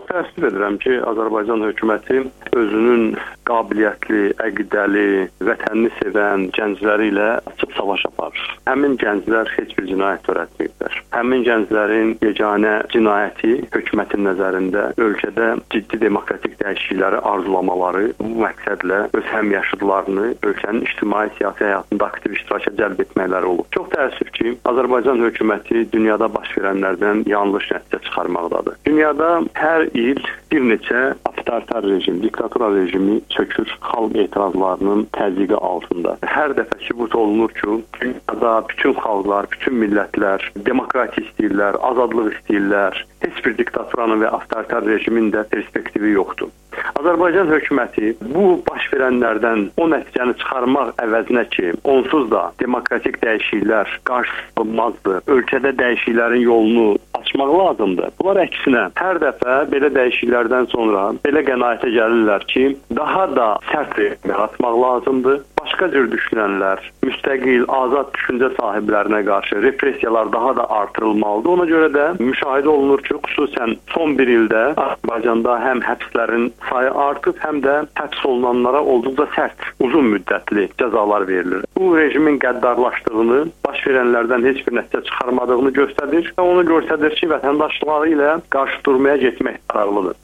təəssüf edirəm ki, Azərbaycan hökuməti özünün qabiliyyətli, əqidəli, vətənini sevən gəncləri ilə açıq savaş aparır. Həmin gənclər heç bir cinayət törətməyiblər. Həmin gənclərin yeganə cinayəti hökumətin nəzərində ölkədə ciddi demokratik dəyişiklikləri arzulamaları, bu məqsədlə öz həmyaşıdlarını ölkənin ictimai-siyasi həyatında aktiv iştiraka cəlb etməkləri olub. Çox təəssüf ki, Azərbaycan hökuməti dünyada baş verənlərdən yanlış nəticə çıxarmaqdadır. Dünyada hər il bir neçə avtoritar rejim, diktatura rejimi çökür xalq etirazlarının təzyiqi altında. Hər dəfə sübut olunur ki, dünyada bütün xalqlar, bütün millətlər demokratiya istəyirlər, azadlıq istəyirlər. Heç bir diktaturanın və avtoritar rejimin də perspektivi yoxdur. Azərbaycan hökuməti bu baş verənlərdən o nəticəni çıxarmaq əvəzinə ki, onsuz da demokratik dəyişikliklər qarşılanmazdır. Ölkədə dəyişikliklərin yolunu açmaq lazımdır. Bunlar əksinə hər dəfə belə dəyişikliklərdən sonra belə qənaətə gəlirlər ki, daha da sərt rejimlər atmaq lazımdır. Başqa cür düşünənlər, müstəqil, azad düşüncə sahiblərinə qarşı repressiyalar daha da artırılmalıdır. Ona görə də müşahidə olunur ki, xüsusən son bir ildə Azərbaycanda həm həbslərin sayı artıb, həm də həbs olunanlara olduqca sərt, uzun müddətli cəzalar verilir. Bu rejimin qəddarlaşdığını, baş verənlərdən heç bir nəticə çıxarmadığını göstərir və onu göstərir ki, vətəndaşları ilə qarşı durmaya getmək qərarlıdır.